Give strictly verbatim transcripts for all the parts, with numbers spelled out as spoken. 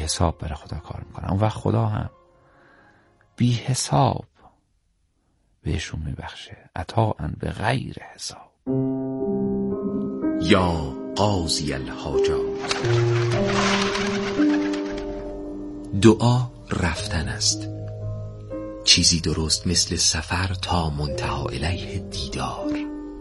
حساب برای خدا کار میکنن. اون وقت خدا هم بی حساب بهشون میبخشه، عطاء به غیر حساب. یا قاضی الحاجات، دعا رفتن است، چیزی درست مثل سفر تا منتهی الیه دیدار.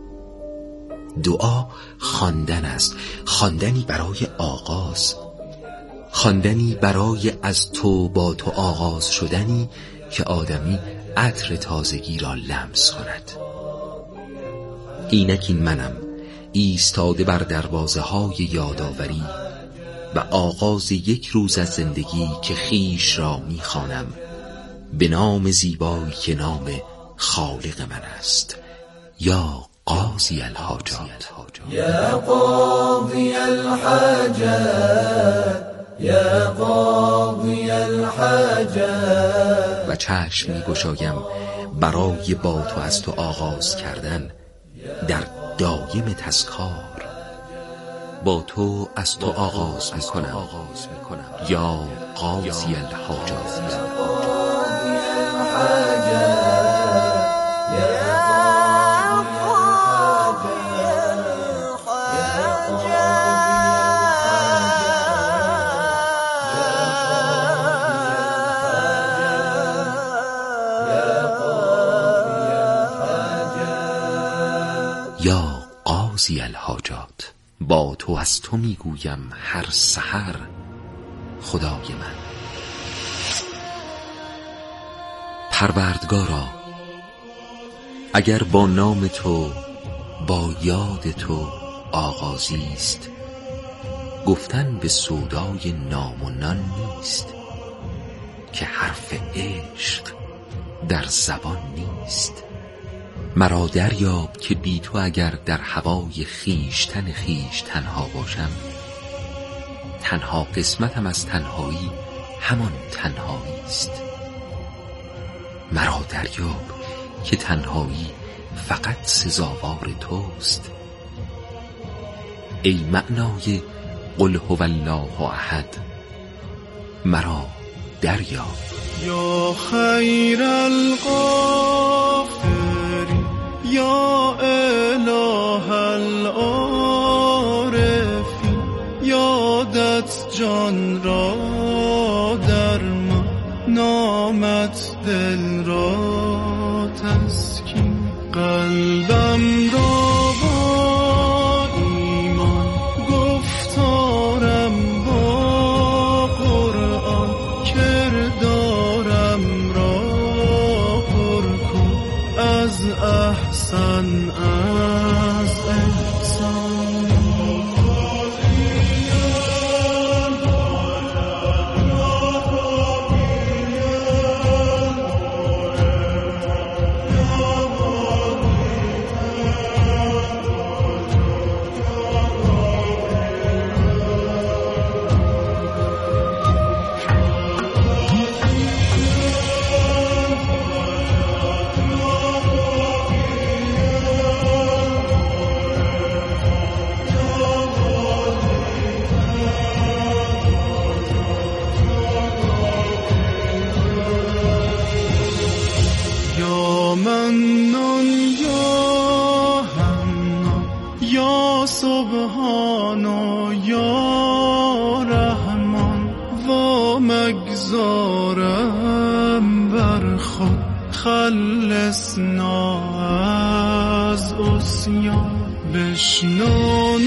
دعا خواندن است، خواندنی برای آغاز، خواندنی برای از تو با تو آغاز شدنی که آدمی عطر تازگی را لمس کند. اینک این منم ایستاده بر دروازه های یادآوری و آغاز یک روز از زندگی که خیش را می‌خوانم به نام زیبایی که نام خالق من است. یا قاضی الحاجات، یا قاضی الحاجات، یا قاضی الحاجات. و چشم می‌گشایم برای با تو از تو آغاز کردن در دایم تذکار. با تو از تو آغاز میکنم یا قاضی الحاجات. یا قاضی الحاجات، با تو از تو میگویم هر سحر خدای من. پروردگارا، اگر با نام تو، با یاد تو آغازی است، گفتن به سودای نام و نان نیست، که حرف عشق در زبان نیست. مرا دریاب که بی تو اگر در هوای خیشتن خیش تنها باشم، تنها قسمتم از تنهایی همان تنهایی است. مرا دریاب که تنهایی فقط سزاوار توست. ای معنای قل هو الله احد، مرا دریاب. یا خیر الغافرین، یا اله العارفین، یادت جان را در ما، نامت دل را تسکین، قلبم را با ایمان، گفتارم با قرآن، کردارم را پر کن از احسن از احسان. سبحانا یا رحمان، و مگذارم بر خود، خلصنا از عصیان. بشنو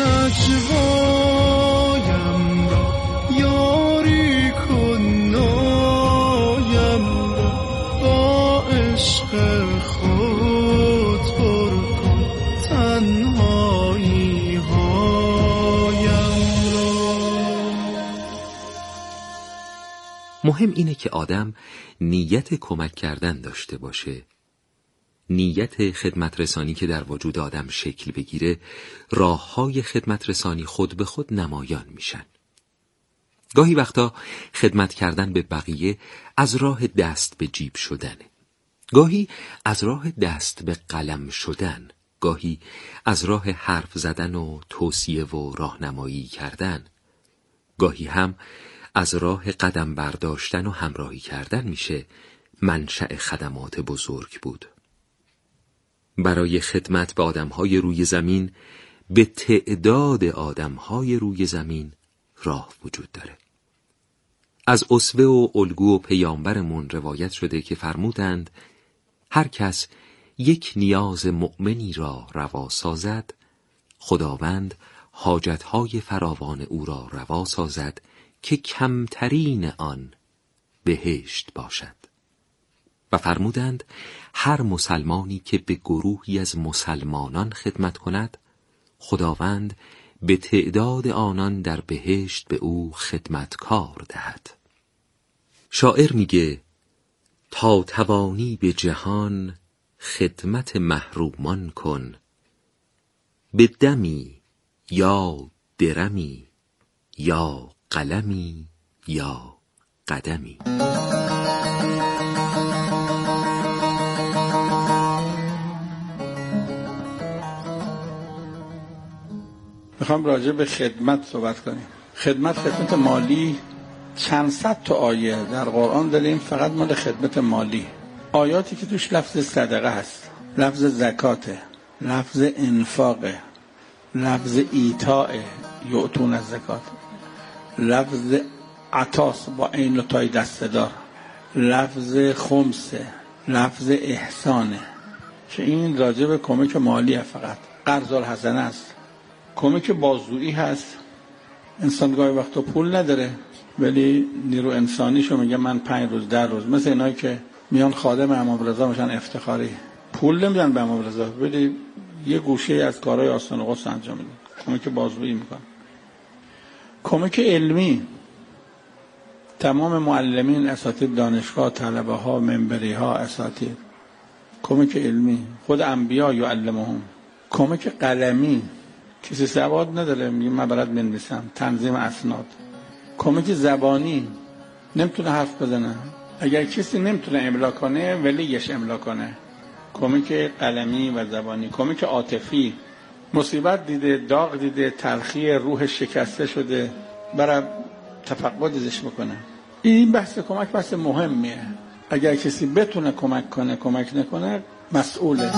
نجوایم را، یاری کن نایم را، با عشق خود پر کن تنهایی. مهم اینه که آدم نیت کمک کردن داشته باشه. نیت خدمت رسانی که در وجود آدم شکل بگیره، راه‌های خدمت رسانی خود به خود نمایان میشن. گاهی وقتا خدمت کردن به بقیه از راه دست به جیب شدنه، گاهی از راه دست به قلم شدن، گاهی از راه حرف زدن و توصیه و راهنمایی کردن، گاهی هم از راه قدم برداشتن و همراهی کردن میشه منشأ خدمات بزرگ بود. برای خدمت به آدمهای روی زمین به تعداد آدمهای روی زمین راه وجود داره. از اسوه و الگو و پیامبرمون روایت شده که فرمودند هر کس یک نیاز مؤمنی را روا سازد، خداوند حاجتهای فراوان او را روا سازد که کمترین آن بهشت باشد. و فرمودند هر مسلمانی که به گروهی از مسلمانان خدمت کند، خداوند به تعداد آنان در بهشت به او خدمتکار دهد. شاعر میگه تا توانی به جهان خدمت محرومان کن، به دمی یا درمی یا قلمی یا قدمی. میخوام راجع به خدمت صحبت کنیم. خدمت خدمت مالی چند صد تا آیه در قرآن داریم فقط مال خدمت مالی. آیاتی که توش لفظ صدقه هست، لفظ زکاته، لفظ انفاقه، لفظ ایتاء یعطون الزکات، لفظ عطاس با عین و تای دسته دار، لفظ خمسه، لفظ احسانه. که این راجع به کمک مالیه، فقط قرض الحسنه است. کمک بازویی هست، انسان گاهی وقتا پول نداره ولی نیرو انسانیشو میگه من پنج روز ده روز، مثل اینایی که میان خادم امام رضا میشن افتخاری، پول نمیدن به امام رضا ولی یه گوشه از کارهای آستان و قدس انجام میدن، کمک بازویی میکن. کمک علمی، تمام معلمین، اساتید دانشگاه، طلبه ها، منبری ها، اساتید، کمک علمی، خود انبیا یعلمهم. کمک قلمی، کسی سواد نداره میگه من برات بنویسم، تنظیم اسناد. کمک زبانی، نمیتونه حرف بزنه، اگر کسی نمیتونه املا کنه ولیش املا کنه. کمک قلمی و زبانی. کمک عاطفی، مصیبت دیده، داغ دیده، تلخی روح شکسته شده، برای تفقد ازش بکنه. این بحث کمک بحث مهمیه. اگر کسی بتونه کمک کنه کمک نکنه مسئوله.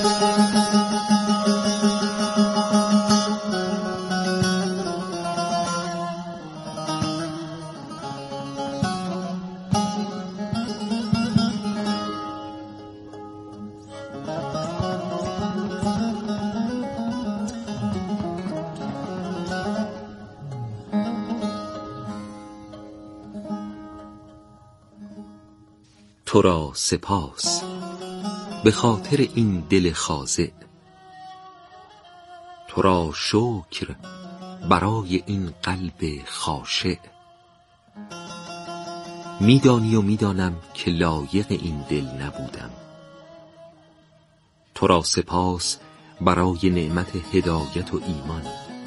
تو را سپاس به خاطر این دل خاضع، تو را شکر برای این قلب خاشع. میدانی و میدانم که لایق این دل نبودم. تو را سپاس برای نعمت هدایت و ایمان.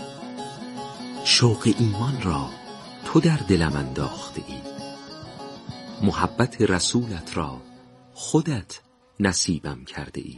شوق ایمان را تو در دلم انداخته ای، محبت رسولت را خودت نصیبم کرده ای.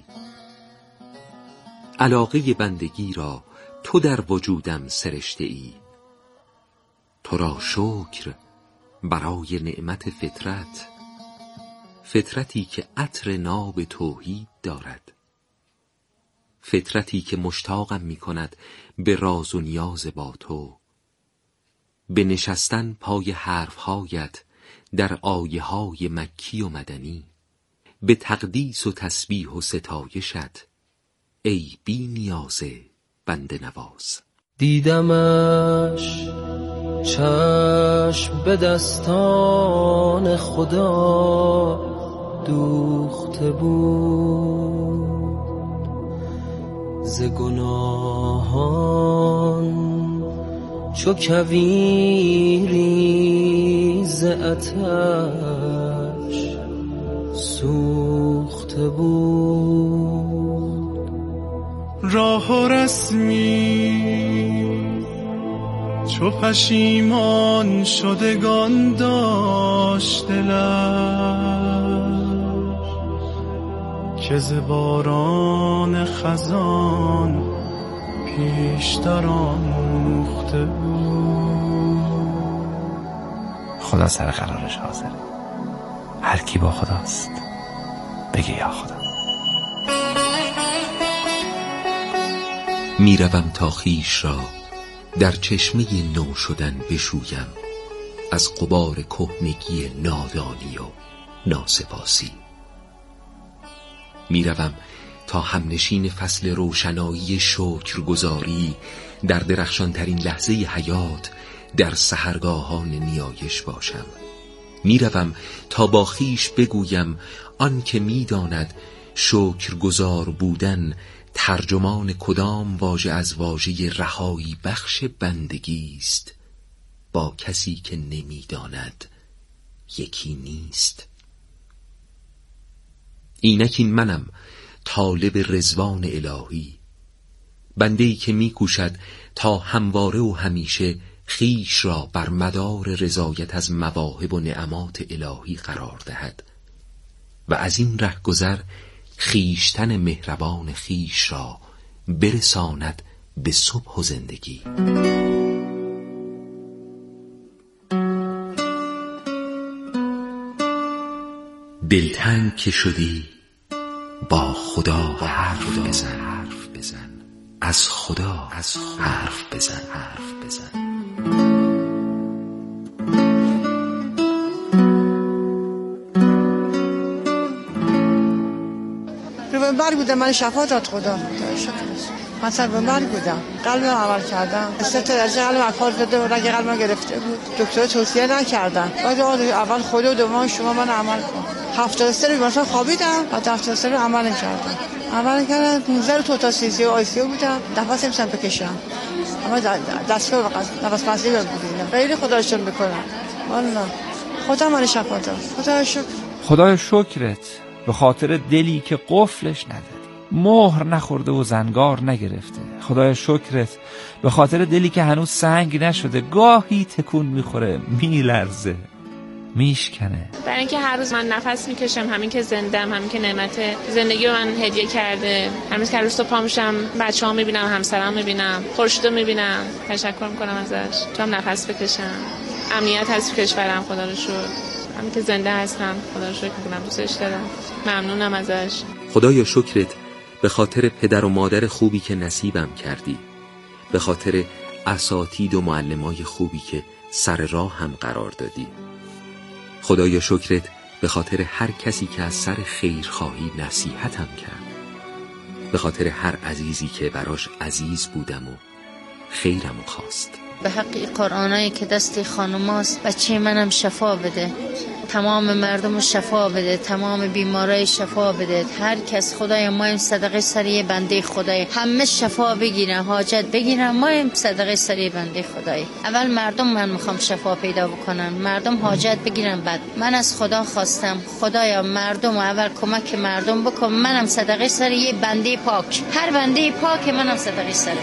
علاقه بندگی را تو در وجودم سرشته ای. تو را شکر برای نعمت فطرت، فطرتی که عطر ناب توحید دارد، فطرتی که مشتاقم می کند به راز و نیاز با تو، به نشستن پای حرفهایت در آیه های مکی و مدنی، به تقدیس و تسبیح و ستایشت ای بی نیاز بنده نواز. دیدمش چشم به دستان خدا دوخته بود، ز گناهان چو کویری ز آتش سوخته بود. راه و رسمی چو پشیمان شدگان داشت دلش، که ز باران خزان پیشتر آموخته بود. خدا سر قرارش حاضره. هر کی با خداست بگه یا خدا. میروم تا خویش را در چشمه نو شدن بشویم، از غبار کهنگی نادانی و ناسپاسی. میروم تا همنشین فصل روشنایی شکرگزاری در درخشانترین لحظه حیات در سحرگاهان نیایش باشم. میروم تا با خیش بگویم آن که میداند شکرگزار بودن ترجمان کدام واژه از واژه رهایی بخش بندگی است، با کسی که نمیداند یکی نیست. اینک این منم طالب رضوان الهی، بنده‌ای که میکوشد تا همواره و همیشه خیش را بر مدار رضایت از مواهب و نعمات الهی قرار دهد و از این رهگذر خیشتن مهربان خیش را برساند به صبح و زندگی. دلتنگ که شدی با خدا حرف بزن، حرف بزن از خدا از حرف بزن، حرف بزن. رو برگ بودم، من شفا داد خدا. من سر به مرگ بودم، قلبم عمل کردم، سه تا درجه قلبم اکار زده و رگ قلبم گرفته بود. دکتر توصیه نکردن، بعد اول خدا و دوم شما من عمل کن. هفتاد و سه رو مثلا خوابیدم، بعد هفتاد و سه رو عمل کردم. عمل کردم پانزده رو تو تا سی سی و آی سی او بودم، نفس نمی‌تونم بکشم. اما دستگاه نفس بازی بودم. خیلی خدا رو شکر می‌کنم. والله خدا من شفا داد. خدا شکر. خدای شکرت به خاطر دلی که قفلش ندادی، مهر نخورده و زنگار نگرفته. خدای شکرت به خاطر دلی که هنوز سنگ نشده، گاهی تکون میخوره، میلرزه، میشکنه. برای اینکه هر روز من نفس میکشم، همین که زندم، همین که نعمت زندگی رو من هدیه کرده، همین که هر روز پا میشم بچه‌ها میبینم، همسرم میبینم، خورشیدو میبینم، تشکر میکنم ازش. تو هم نفس بکشم. امنیت هست تو کشورم، خدا رو شکر. همین که زنده هستم، خدا رو شکر میکنم، دوستش دارم، ممنونم ازش. خدایا شکرت به خاطر پدر و مادر خوبی که نصیبم کردی، به خاطر اساتید و معلمای خوبی که سر راه هم قرار دادی. خدایا شکرت به خاطر هر کسی که از سر خیرخواهی نصیحتم کرد، به خاطر هر عزیزی که براش عزیز بودم و خیرم خواست. به حق قرآنایی که دستی خانماست، بچه منم شفا بده، تمام مردم شفا بده، تمام بیمارای شفا بده. هر کس خدای ما این صدقه سریع بنده خدای، همه شفا بگیرن، حاجت بگیرن. ما این صدقه سریع بنده خدای. اول مردم من میخوام شفا پیدا بکنن، مردم حاجت بگیرن. بعد من از خدا خواستم خدایا مردم اول کمک مردم بکن، منم صدقه سریع بنده پاک، هر بنده پاک منم صدقه سریع.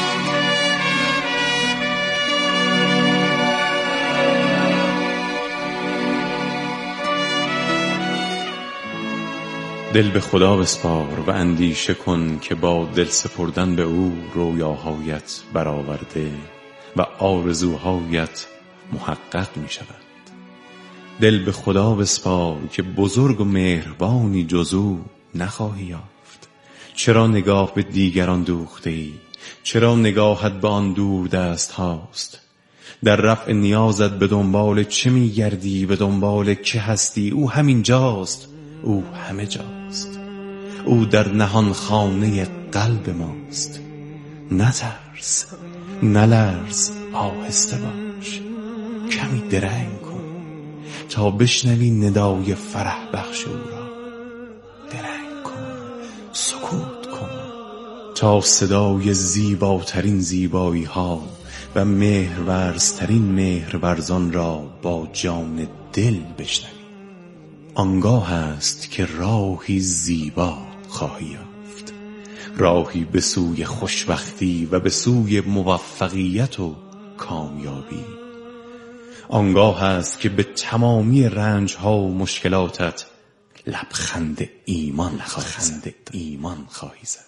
دل به خدا بسپار و اندیشه کن که با دل سپردن به او رویاهایت برآورده و آرزوهایت محقق می شود. دل به خدا بسپار که بزرگ و مهربانی جز او نخواهی یافت. چرا نگاه به دیگران دوخته ای؟ چرا نگاهت به آن دور دست هاست؟ در رفع نیازت به دنبال چه می گردی؟ به دنبال که هستی؟ او همین جاست، او همه جاست، او در نهان خانه قلب ماست. نترس، نلرز، آهسته باش، کمی درنگ کن تا بشنوی ندای فرح بخش او را. درنگ کن، سکوت کن تا صدای زیباترین زیبایی ها و مهرورزترین مهرورزان را با جان دل بشنوی. آنگاه است که راهی زیبا خواهی یافت، راهی به سوی خوشبختی و به سوی موفقیت و کامیابی. آنگاه است که به تمامی رنجها و مشکلاتت لبخند ایمان خواهی ایمان خواهی زد.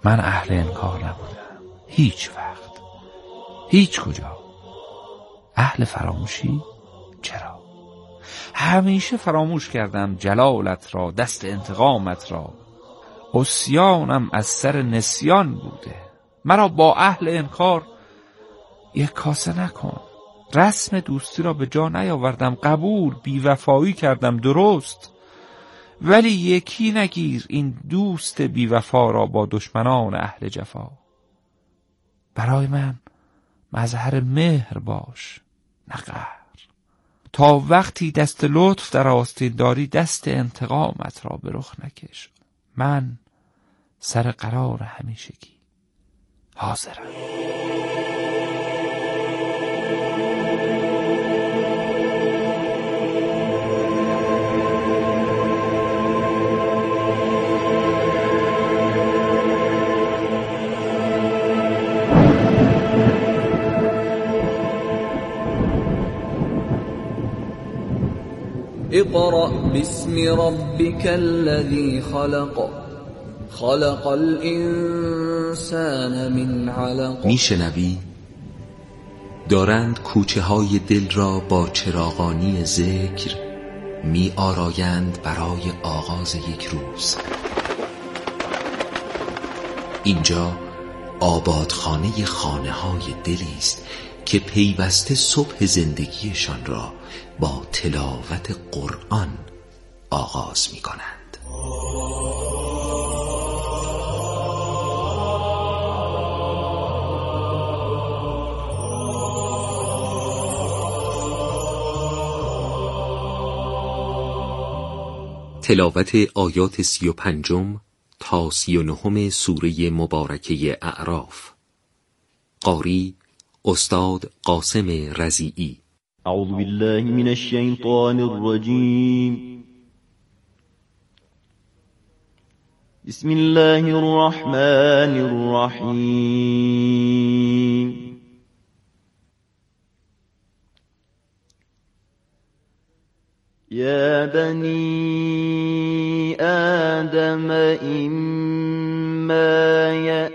من اهل انکار نبودم، هیچ وقت، هیچ کجا. اهل فراموشی؟ چرا؟ همیشه فراموش کردم جلالت را، دست انتقامت را. عصیانم از سر نسیان بوده. مرا با اهل انکار یک کاسه نکن. رسم دوستی را به جا نیاوردم، قبول بیوفایی کردم، درست، ولی یکی نگیر این دوست بیوفا را با دشمنان اهل جفا. برای من مظهر مهر باش نه قهر. تا وقتی دست لطف در آستین داری، دست انتقامت را به رخ نکش. من سر قرار همیشگی حاضرم. اقرأ باسم ربك الذي خلق خلق الانسان من علق. میشنوی؟ دارند کوچه های دل را با چراغانی ذکر می آرایند برای آغاز یک روز. اینجا آبادخانه خانه های دلی است که پیوسته صبح زندگیشان را با تلاوت قرآن آغاز می کنند. تلاوت آیات سی و پنجم تا سی و نهم سوره مبارکه اعراف. قاری استاد قاسم رضیعی. اعوذ بالله من الشیطان الرجیم. بسم الله الرحمن الرحیم. یا بنی آدم اما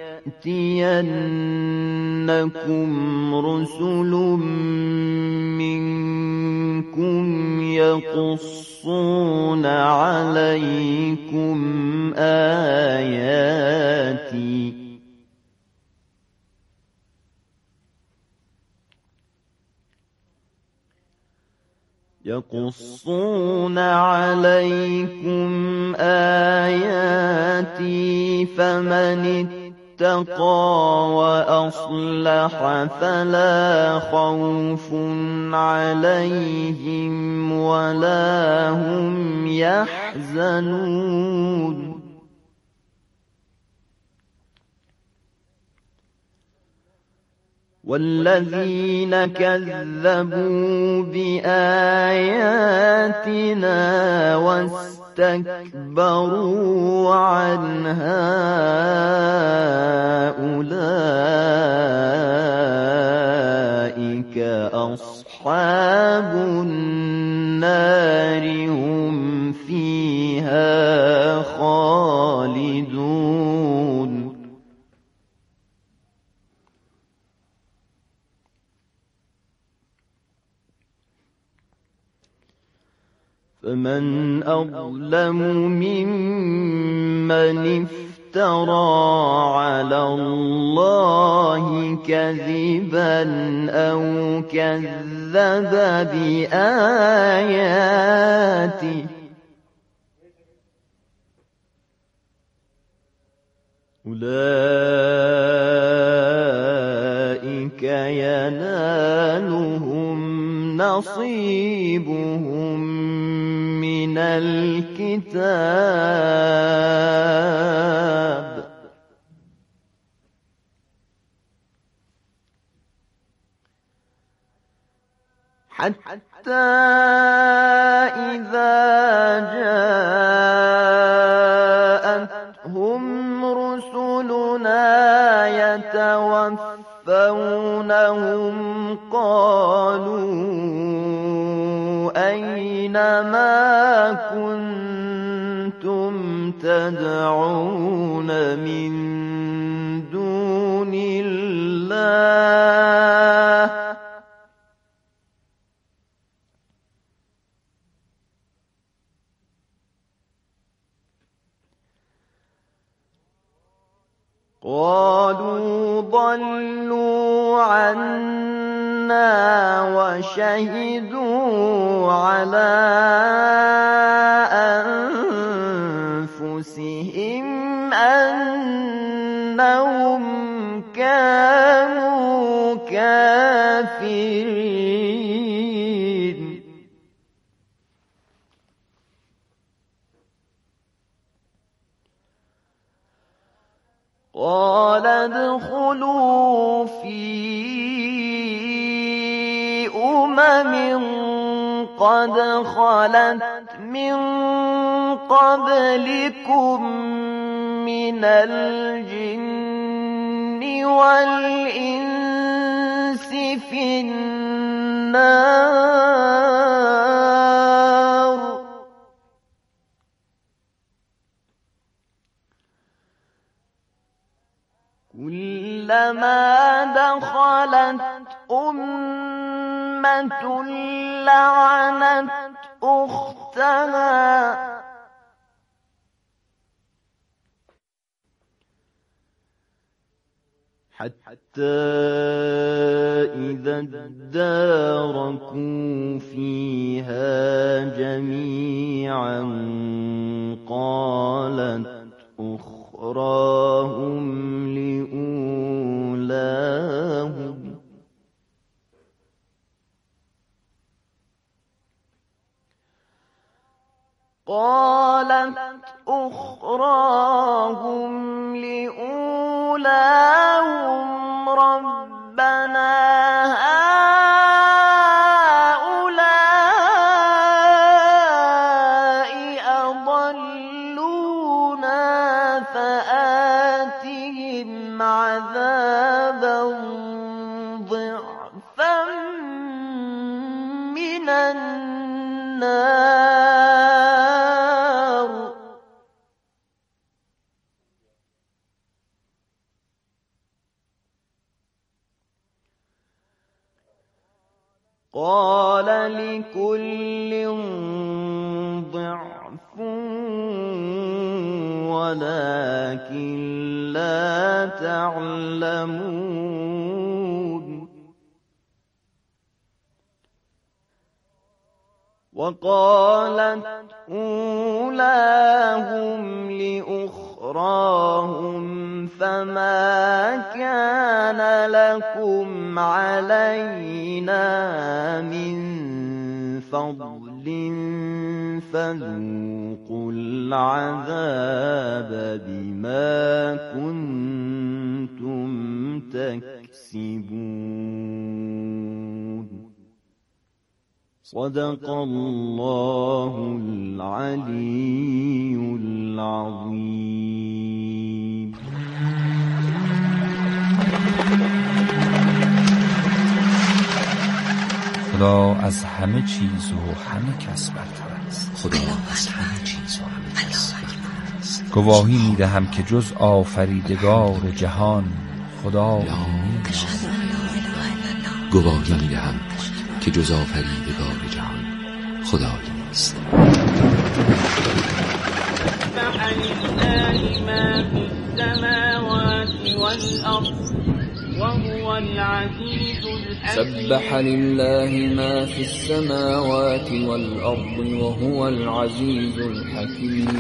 یأتینکم رسل منکم یقصون علیکم آیاتی يقصون عليكم آياتي فمن اتقى وأصلح فلا خوف عليهم ولا هم يحزنون. والذين كذبوا بآياتنا واستكبروا عنها أولئك أصحاب النار هم فيها خالدون. فمن أظلم ممن افترى على الله كذبا أو كذب بآياته أولئك ينالهم نصيبهم من الكتاب حتى إذا جاءتهم رسلنا يتوفونهم قالوا أين ما كنتم تدعون من دون الله قالوا ضلوا عنا وشهدوا على أنفسهم أنهم كانوا كافرين قال ادخلوا في أمم قد خلت من قبلكم من الجن والإنس في النار كلما دخلت أمة لعنت أختها حتى إذا اداركوا فيها جميعا قالت أخراهم لأولاهم قالت أخراهم لأولاهم ربنا هؤلاء أضلونا فآتهم عذابا ضعفا من النار قال لكل ضعف ولكن لا تعلمون وقالت أولاهم لأخراهم فما كان لكم علينا من فضل فذوقوا العذاب بما كنتم تكسبون صدق الله العلي العظيم. خدا از همه چیز و همه کس برتر است. خدا از همه چیز و همه کس برتر است. گواهی میدهم که جز آفریدگار جهان خدا نیست. گواهی میدهم که جز آفریدگار جهان خدایی نیست. سبح لله ما في السماوات والأرض وهو العزيز الحكيم.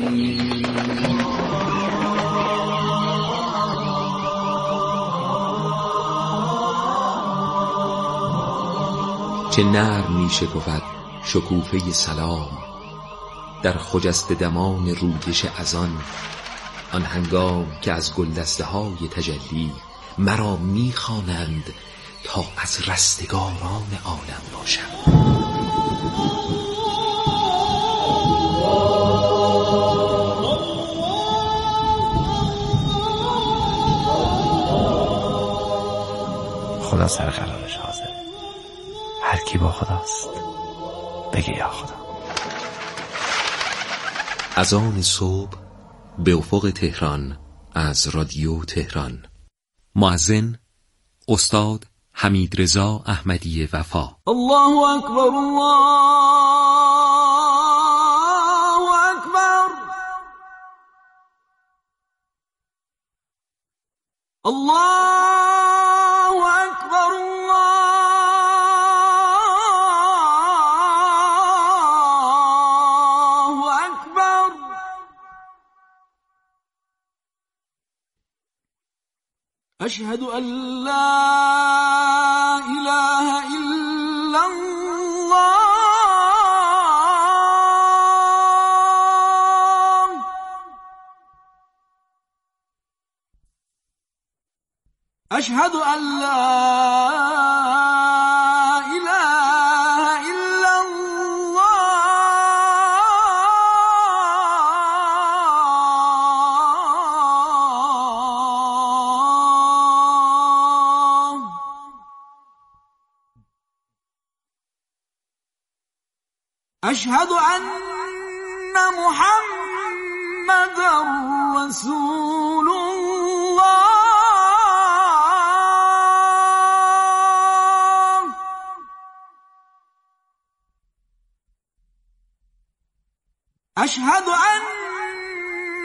چه نرم می شکفد شکوفه سلام در خجسته دمان رویش ازان، آن هنگام که از گلدسته های تجلی مرا می خوانند تا از رستگاران عالم باشم. خدا سر قرارش حاضر. هر کی با خداست بگه یا خدا. از آن صبح به افق تهران از رادیو تهران. مؤذن استاد حمیدرضا احمدی وفا. الله اکبر، الله اکبر، الله اکبر، الله اکبر. اشهد ان لا اله الا الله. اشهد ان لا اله الا الله. اشهد ان محمدا رسول الله. اشهد ان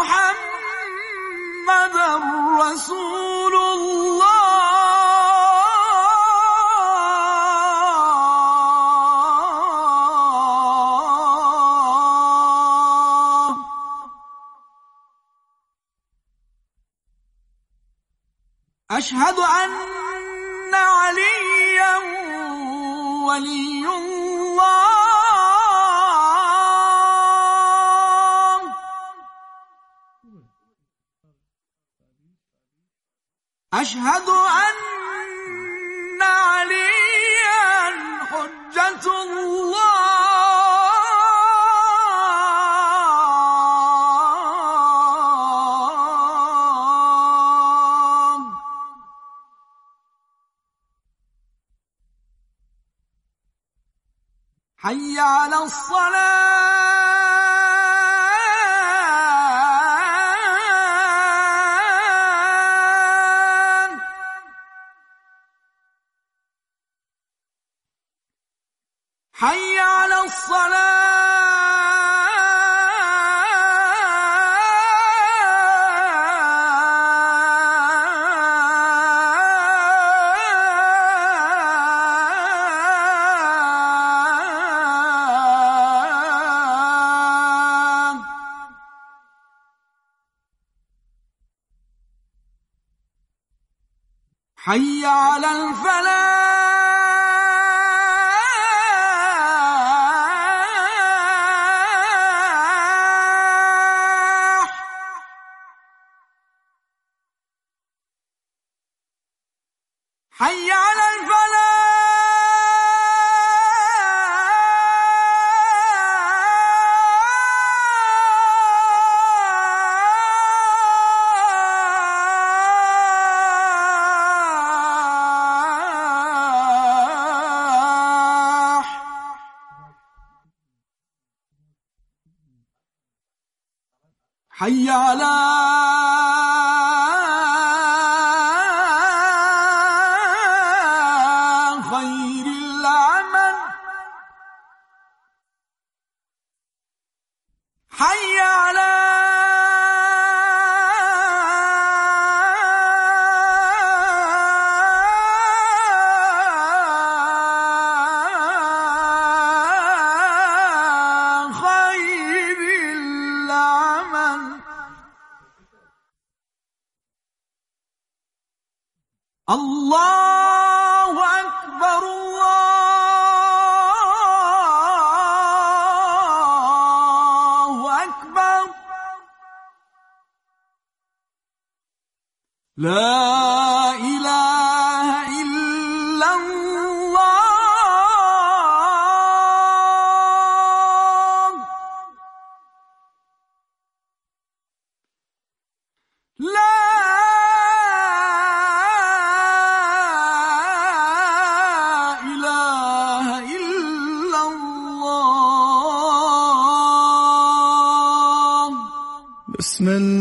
محمدا رسول الله. اشهد ان عليا ولي الله. اشهد ان عليا حجة الله. حي على الصلاة. حي على الصلاة. حي على الفلاح. حي على الفلاح. حي على خير العمل. حي على خير العمل. الله اکبر، الله اکبر. لا اله الا الله. لا بسم بسم الله